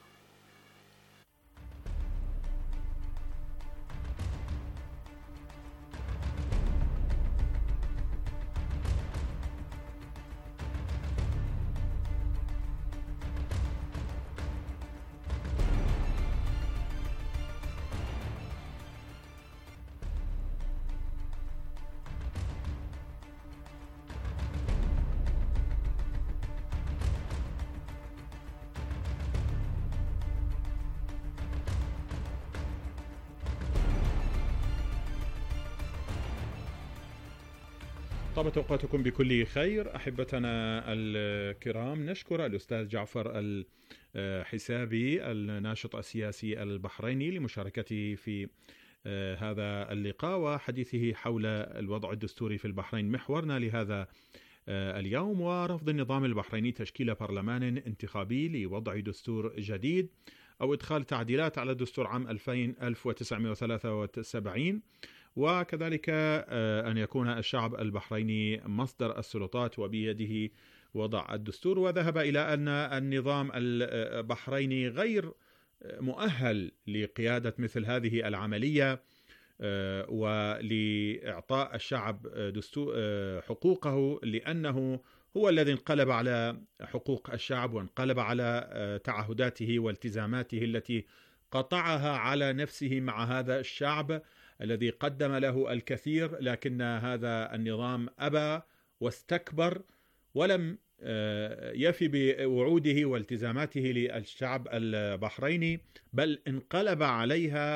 طابت أوقاتكم بكل خير أحبتنا الكرام. نشكر الأستاذ جعفر الحسابي الناشط السياسي البحريني لمشاركته في هذا اللقاء وحديثه حول الوضع الدستوري في البحرين. محورنا لهذا اليوم ورفض النظام البحريني تشكيل برلمان انتخابي لوضع دستور جديد أو إدخال تعديلات على دستور عام ألف وتسعمائة وثلاثة وسبعين، وكذلك أن يكون الشعب البحريني مصدر السلطات وبيده وضع الدستور. وذهب إلى أن النظام البحريني غير مؤهل لقيادة مثل هذه العملية ولإعطاء الشعب دستور حقوقه، لأنه هو الذي انقلب على حقوق الشعب وانقلب على تعهداته والتزاماته التي قطعها على نفسه مع هذا الشعب الذي قدم له الكثير، لكن هذا النظام أبى واستكبر ولم يفي بوعوده والتزاماته للشعب البحريني، بل انقلب عليها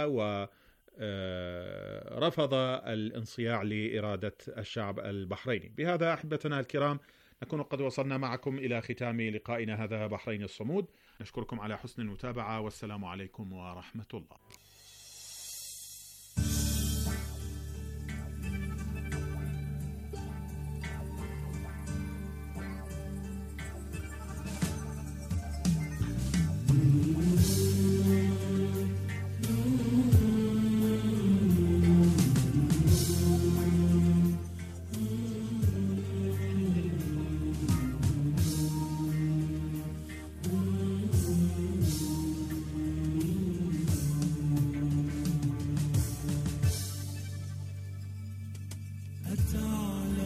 ورفض الانصياع لإرادة الشعب البحريني. بهذا أحبتنا الكرام نكون قد وصلنا معكم إلى ختام لقائنا هذا بحرين الصمود. نشكركم على حسن المتابعة والسلام عليكم ورحمة الله.
أتى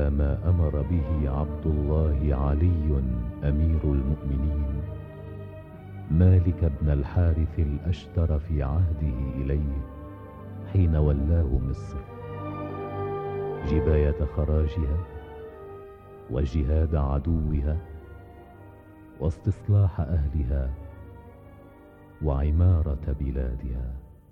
إلى ما أمر به عبد الله علي أمير المؤمنين مالك بن الحارث الأشتر في عهده إليه حين ولاه مصر، جباية خراجها وجهاد عدوها واستصلاح أهلها وعمارة بلادها.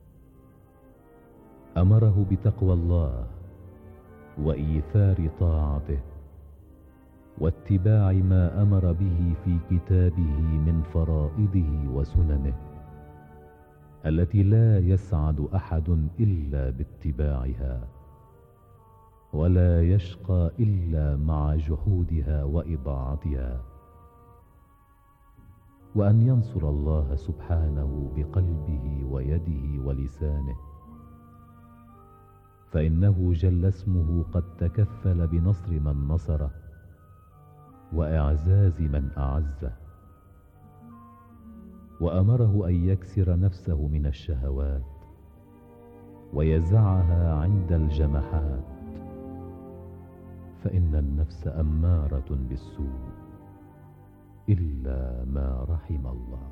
أمره بتقوى الله وإيثار طاعته واتباع ما أمر به في كتابه من فرائضه وسننه التي لا يسعد أحد إلا باتباعها، ولا يشقى إلا مع جحودها وإضاعتها، وأن ينصر الله سبحانه بقلبه ويده ولسانه، فإنه جل اسمه قد تكفل بنصر من نصره وإعزاز من أعزه. وأمره أن يكسر نفسه من الشهوات ويزعها عند الجمحات، فإن النفس أمارة بالسوء إلا ما رحم الله.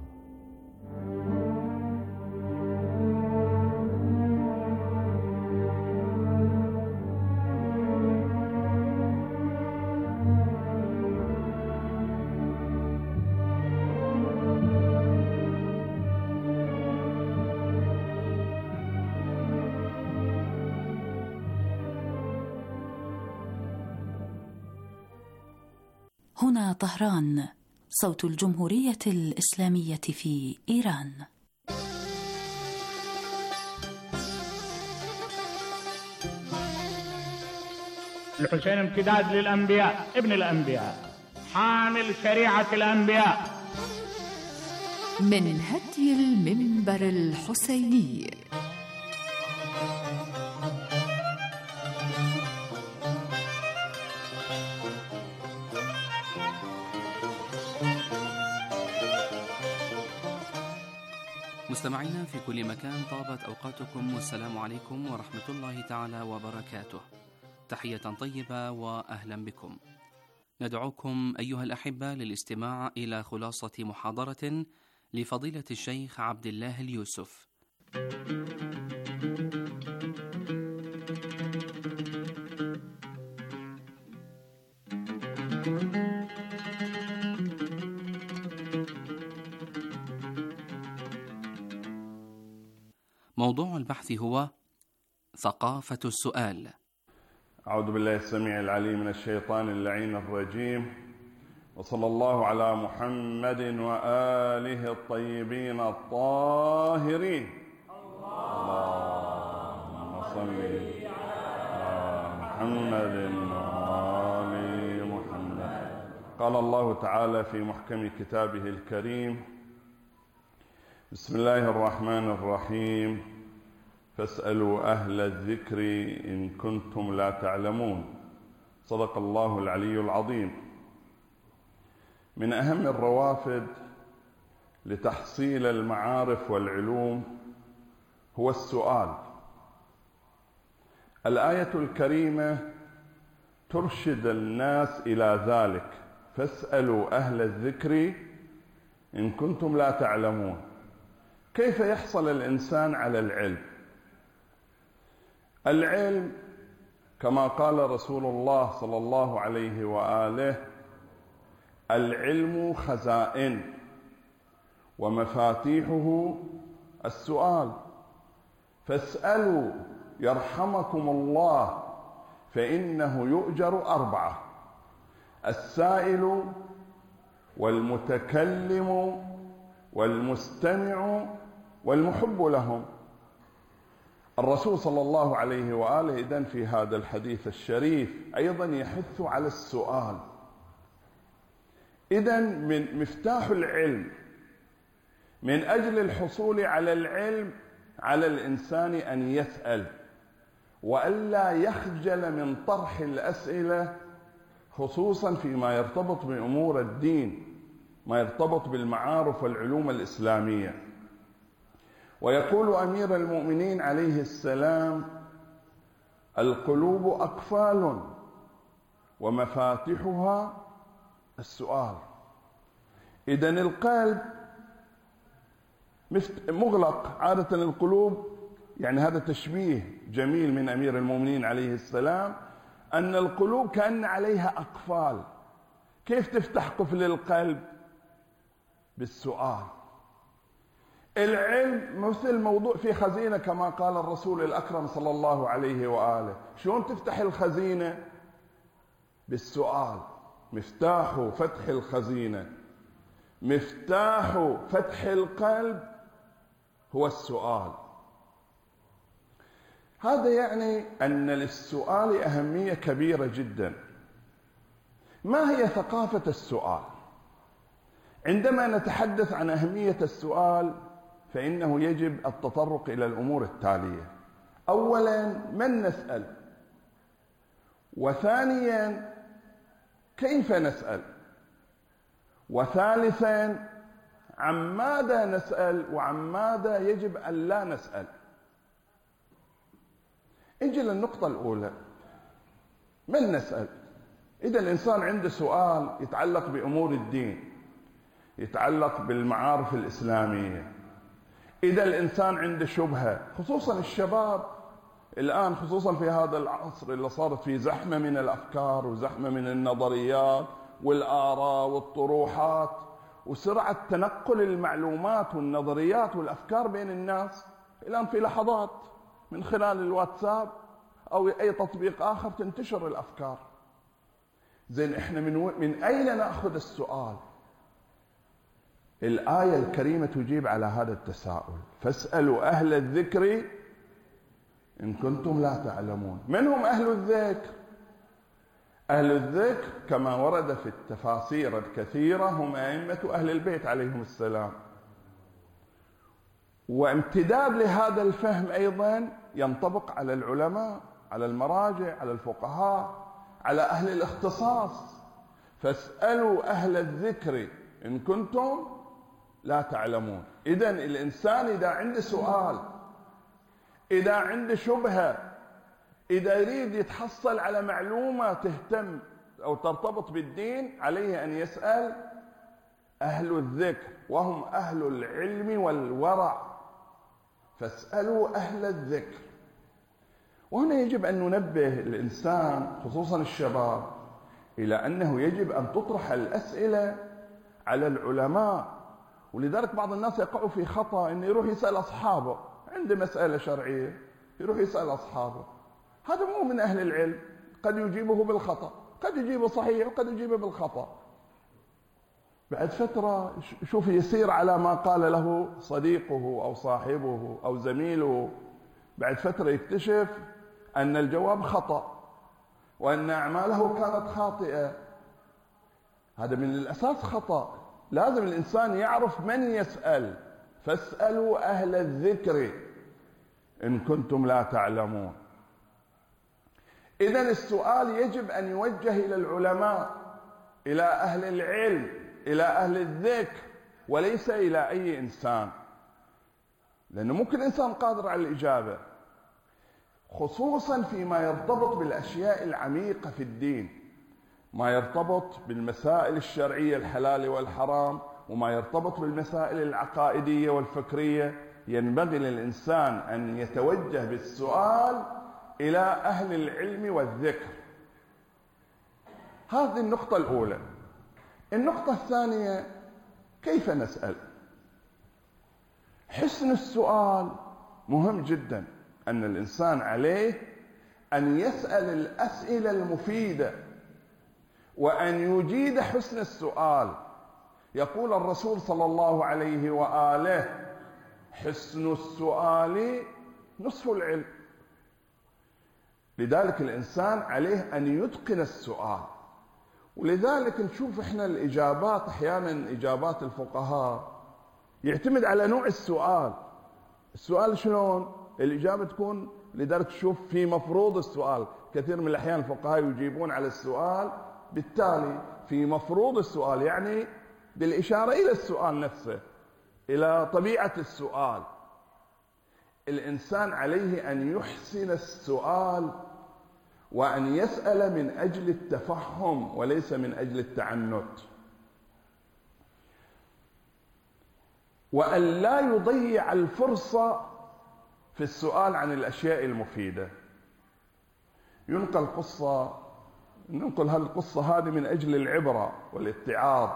هنا طهران، صوت الجمهورية الإسلامية في إيران.
الحسين امتداد للأنبياء، ابن الأنبياء، حامل شريعة الأنبياء.
من هدي المنبر الحسيني.
مستمعينا في كل مكان، طابت أوقاتكم والسلام عليكم ورحمة الله تعالى وبركاته. تحية طيبة وأهلا بكم. ندعوكم أيها الأحبة للاستماع إلى خلاصة محاضرة لفضيلة الشيخ عبد الله اليوسف. موضوع البحث هو ثقافة السؤال.
أعوذ بالله السميع العليم من الشيطان اللعين الرجيم، وصلى الله على محمد وآله الطيبين الطاهرين. اللهم صل على محمد وآل محمد. قال الله تعالى في محكم كتابه الكريم: بسم الله الرحمن الرحيم، فاسألوا أهل الذكر إن كنتم لا تعلمون. صدق الله العلي العظيم. من أهم الروافد لتحصيل المعارف والعلوم هو السؤال. الآية الكريمة ترشد الناس إلى ذلك: فاسألوا أهل الذكر إن كنتم لا تعلمون. كيف يحصل الإنسان على العلم؟ العلم كما قال رسول الله صلى الله عليه وآله: العلم خزائن ومفاتيحه السؤال، فاسألوا يرحمكم الله فإنه يؤجر أربعة: السائل والمتكلم والمستمع والمحب لهم. الرسول صلى الله عليه وآله إذن في هذا الحديث الشريف أيضا يحث على السؤال. إذن من مفتاح العلم، من أجل الحصول على العلم على الإنسان أن يسأل وألا يخجل من طرح الأسئلة، خصوصا فيما يرتبط بأمور الدين، ما يرتبط بالمعارف والعلوم الإسلامية. ويقول أمير المؤمنين عليه السلام: القلوب أقفال ومفاتيحها السؤال. إذن القلب مغلق. عادة القلوب، يعني هذا تشبيه جميل من أمير المؤمنين عليه السلام، أن القلوب كأن عليها أقفال. كيف تفتح قفل القلب؟ بالسؤال. العلم مثل موضوع في خزينة كما قال الرسول الأكرم صلى الله عليه وآله. شلون تفتح الخزينة؟ بالسؤال. مفتاح فتح الخزينة، مفتاح فتح القلب هو السؤال. هذا يعني أن للسؤال أهمية كبيرة جدا. ما هي ثقافة السؤال؟ عندما نتحدث عن أهمية السؤال فإنه يجب التطرق إلى الأمور التالية. أولا، من نسأل؟ وثانيا، كيف نسأل؟ وثالثا، عن ماذا نسأل وعن ماذا يجب أن لا نسأل؟ نجي للنقطة الأولى، من نسأل؟ إذا الإنسان عنده سؤال يتعلق بأمور الدين، يتعلق بالمعارف الإسلامية، إذا الإنسان عنده شبهة، خصوصا الشباب الآن، خصوصا في هذا العصر اللي صارت فيه زحمة من الأفكار وزحمة من النظريات والآراء والطروحات وسرعة تنقل المعلومات والنظريات والأفكار بين الناس، الآن في لحظات من خلال الواتساب أو أي تطبيق آخر تنتشر الأفكار. زين، إحنا من, و... من أين نأخذ السؤال؟ الآية الكريمة تجيب على هذا التساؤل: فاسألوا أهل الذكر إن كنتم لا تعلمون. من هم أهل الذكر؟ أهل الذكر كما ورد في التفاسير الكثيرة هم أئمة أهل البيت عليهم السلام. وامتداد لهذا الفهم أيضا ينطبق على العلماء، على المراجع، على الفقهاء، على أهل الاختصاص. فاسألوا أهل الذكر إن كنتم لا تعلمون. إذن الإنسان إذا عنده سؤال، إذا عنده شبهة، إذا يريد يتحصل على معلومة تهتم أو ترتبط بالدين، عليه أن يسأل أهل الذكر وهم أهل العلم والورع. فاسألوا أهل الذكر. وهنا يجب أن ننبه الإنسان خصوصا الشباب إلى أنه يجب أن تطرح الأسئلة على العلماء. ولذلك بعض الناس يقعوا في خطأ أنه يروح يسأل أصحابه، عنده مسألة شرعية يروح يسأل أصحابه. هذا مو من أهل العلم، قد يجيبه بالخطأ، قد يجيبه صحيح وقد يجيبه بالخطأ. بعد فترة شوف يسير على ما قال له صديقه أو صاحبه أو زميله، بعد فترة يكتشف أن الجواب خطأ وأن أعماله كانت خاطئة. هذا من الأساس خطأ. لازم الإنسان يعرف من يسأل. فاسألوا أهل الذكر إن كنتم لا تعلمون. إذن السؤال يجب أن يوجه إلى العلماء، إلى أهل العلم، إلى أهل الذكر، وليس إلى أي إنسان، لأنه ممكن إنسان قادر على الإجابة، خصوصا فيما يرتبط بالأشياء العميقة في الدين، ما يرتبط بالمسائل الشرعية الحلال والحرام، وما يرتبط بالمسائل العقائدية والفكرية. ينبغي للإنسان أن يتوجه بالسؤال إلى أهل العلم والذكر. هذه النقطة الأولى. النقطة الثانية، كيف نسأل؟ حسن السؤال مهم جدا، أن الإنسان عليه أن يسأل الأسئلة المفيدة وأن يجيد حسن السؤال. يقول الرسول صلى الله عليه وآله: حسن السؤال نصف العلم. لذلك الإنسان عليه أن يتقن السؤال. ولذلك نشوف إحنا الإجابات أحيانا، إجابات الفقهاء يعتمد على نوع السؤال. السؤال شلون؟ الإجابة تكون، لذلك تشوف في مفروض السؤال، كثير من الأحيان الفقهاء يجيبون على السؤال بالتالي في مفروض السؤال، يعني بالإشارة إلى السؤال نفسه، إلى طبيعة السؤال. الإنسان عليه أن يحسن السؤال وأن يسأل من أجل التفهم وليس من أجل التعنت، وأن لا يضيع الفرصة في السؤال عن الأشياء المفيدة. ينقل قصة ننقل هالقصة هذه من أجل العبرة والاتعاظ،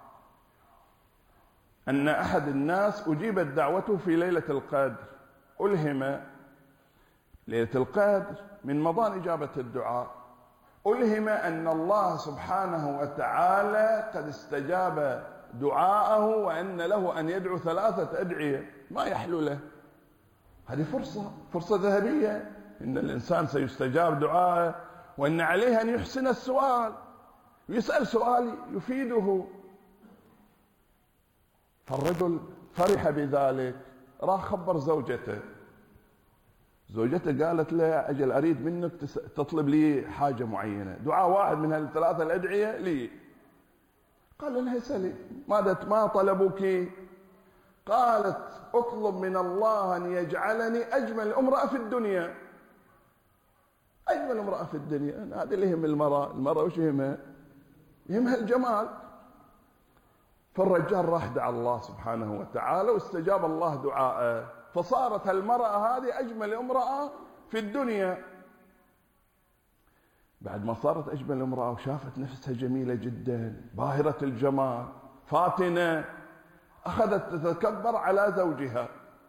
أن أحد الناس أجيبت دعوته في ليلة القدر، ألهم ليلة القدر من مضان إجابة الدعاء، ألهم أن الله سبحانه وتعالى قد استجاب دعاءه وأن له أن يدعو ثلاثة أدعية ما يحلو له. هذه فرصة فرصة ذهبية، إن الإنسان سيستجاب دعاءه وأن عليه أن يحسن السؤال، يسأل سؤال يفيده. فالرجل فرح بذلك، راح خبر زوجته. زوجته قالت له أجل أريد منك تطلب لي حاجة معينة، دعاء واحد من هالثلاثة الأدعية لي. قال لها اسألي ماذا ما طلبك؟ قالت أطلب من الله أن يجعلني أجمل امرأة في الدنيا. أجمل امرأة في الدنيا، هذا اللي يهم المرأة. المرأة وش يهمها؟ يهمها الجمال. فالرجال راح دعا الله سبحانه وتعالى واستجاب الله دعاءه، فصارت المرأة هذه أجمل امرأة في الدنيا. بعد ما صارت أجمل امرأة وشافت نفسها جميلة جدا باهرة الجمال فاتنة، أخذت تتكبر على زوجها.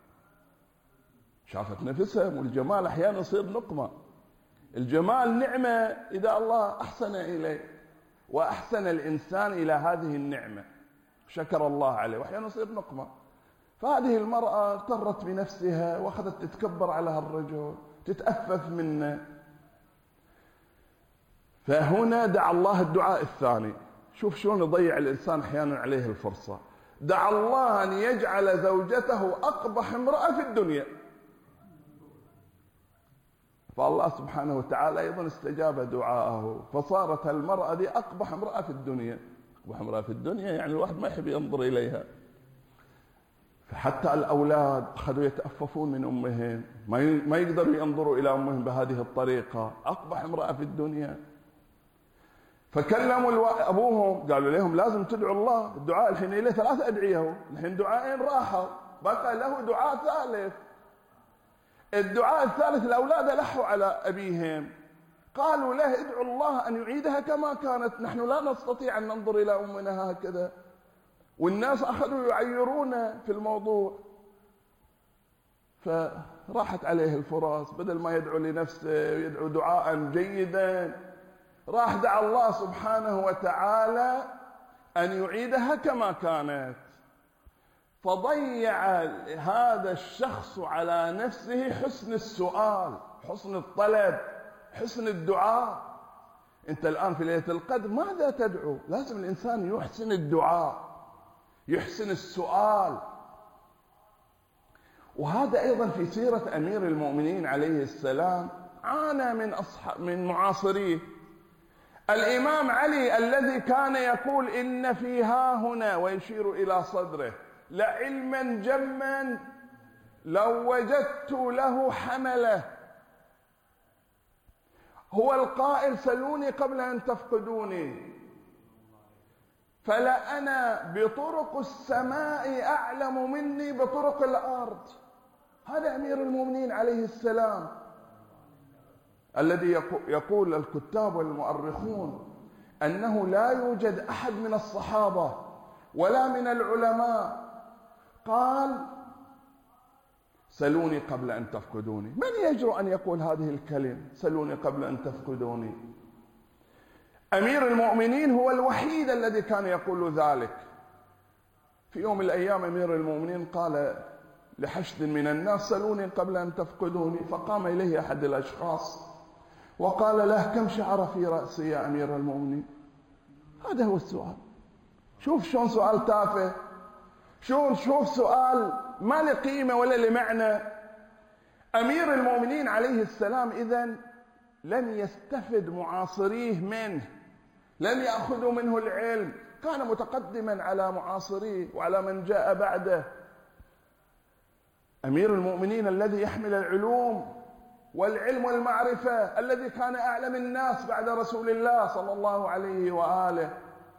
شافت نفسها، والجمال أحيانا يصير نقمة. الجمال نعمة إذا الله أحسن إليه، وأحسن الإنسان إلى هذه النعمة شكر الله عليه، وأحيانا يصير نقمة. فهذه المرأة اغترت بنفسها وأخذت تتكبر على هالرجل، تتأفف منه. فهنا دعا الله الدعاء الثاني. شوف شلون يضيع الإنسان أحيانا عليه الفرصة. دعا الله أن يجعل زوجته أقبح امرأة في الدنيا، فالله سبحانه وتعالى أيضا استجاب دعاءه، فصارت المرأة دي أقبح امرأة في الدنيا. أقبح امرأة في الدنيا يعني الواحد ما يحب ينظر إليها. فحتى الأولاد أخذوا يتأففون من أمهم، ما يقدروا ينظروا إلى أمهم بهذه الطريقة. أقبح امرأة في الدنيا. فكلموا أبوهم قالوا لهم لازم تدعوا الله. الدعاء الحين له ثلاثة أدعية، الحين دعائين راحوا، بقى له دعاء ثالث. الدعاء الثالث الأولاد لحوا على أبيهم، قالوا له ادعوا الله أن يعيدها كما كانت، نحن لا نستطيع أن ننظر إلى أمنا هكذا. والناس أخذوا يعيرون في الموضوع، فراحت عليه الفرص. بدل ما يدعو لنفسه يدعو دعاء جيدا، راح دعا الله سبحانه وتعالى أن يعيدها كما كانت. فضيع هذا الشخص على نفسه حسن السؤال، حسن الطلب، حسن الدعاء. أنت الآن في ليلة القدر ماذا تدعو؟ لازم الإنسان يحسن الدعاء، يحسن السؤال. وهذا أيضا في سيرة أمير المؤمنين عليه السلام، عانى من أصحاب من معاصريه. الإمام علي الذي كان يقول إن فيها هنا ويشير إلى صدره لعلما جما لو وجدت له حمله، هو القائل سلوني قبل أن تفقدوني، فلا أنا بطرق السماء أعلم مني بطرق الأرض. هذا أمير المؤمنين عليه السلام الذي يقول الكتاب والمؤرخون أنه لا يوجد أحد من الصحابة ولا من العلماء قال سلوني قبل أن تفقدوني. من يجرؤ أن يقول هذه الكلمة سلوني قبل أن تفقدوني؟ أمير المؤمنين هو الوحيد الذي كان يقول ذلك. في يوم من الأيام أمير المؤمنين قال لحشد من الناس سلوني قبل أن تفقدوني، فقام إليه أحد الأشخاص وقال له كم شعر في رأسي يا أمير المؤمنين؟ هذا هو السؤال. شوف شلون سؤال تافه، شوف شوف سؤال ما له قيمة ولا له معنى. أمير المؤمنين عليه السلام إذن لم يستفد معاصريه منه، لم يأخذوا منه العلم، كان متقدما على معاصريه وعلى من جاء بعده. أمير المؤمنين الذي يحمل العلوم والعلم والمعرفة الذي كان أعلم الناس بعد رسول الله صلى الله عليه وآله،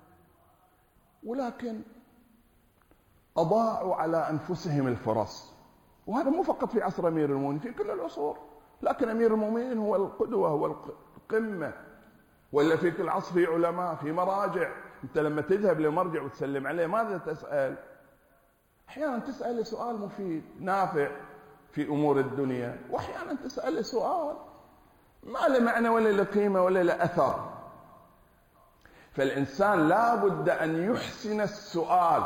ولكن أضاعوا على أنفسهم الفرص. وهذا مو فقط في عصر أمير المؤمنين، في كل العصور، لكن أمير المؤمنين هو القدوة، هو القمة. ولا في كل عصر في علماء، في مراجع. أنت لما تذهب لمرجع وتسلم عليه ماذا تسأل؟ أحيانا تسأل سؤال مفيد نافع في أمور الدنيا، وأحيانا تسأل سؤال ما له معنى ولا له قيمة ولا له أثر. فالإنسان لا بد أن يحسن السؤال.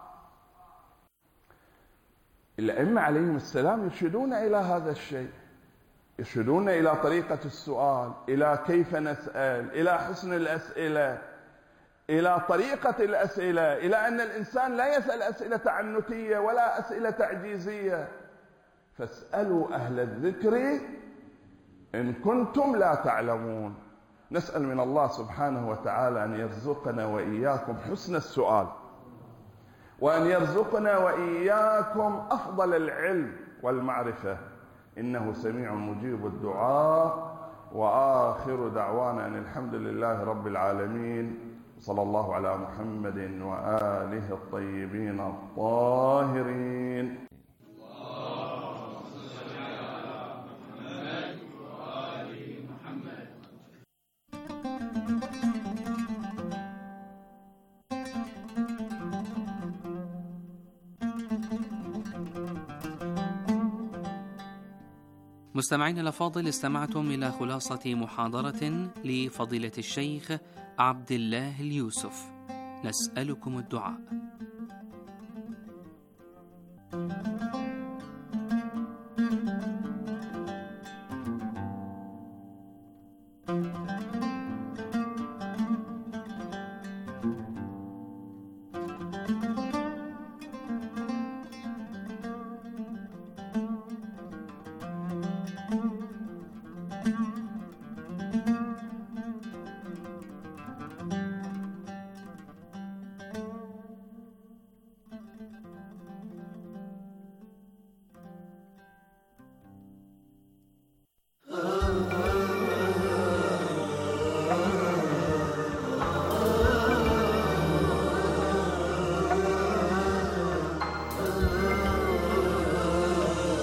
الأئمة عليهم السلام يرشدون إلى هذا الشيء، يرشدون إلى طريقة السؤال، إلى كيف نسأل، إلى حسن الأسئلة، إلى طريقة الأسئلة، إلى أن الإنسان لا يسأل أسئلة تعنتية ولا أسئلة تعجيزية. فاسألوا أهل الذكر إن كنتم لا تعلمون. نسأل من الله سبحانه وتعالى أن يرزقنا وإياكم حسن السؤال، وأن يرزقنا وإياكم أفضل العلم والمعرفة، إنه سميع مجيب الدعاء. وآخر دعوانا أن الحمد لله رب العالمين، صلى الله على محمد وآله الطيبين الطاهرين.
مستمعين الأفاضل، استمعتم إلى خلاصة محاضرة لفضيلة الشيخ عبد الله اليوسف. نسألكم الدعاء.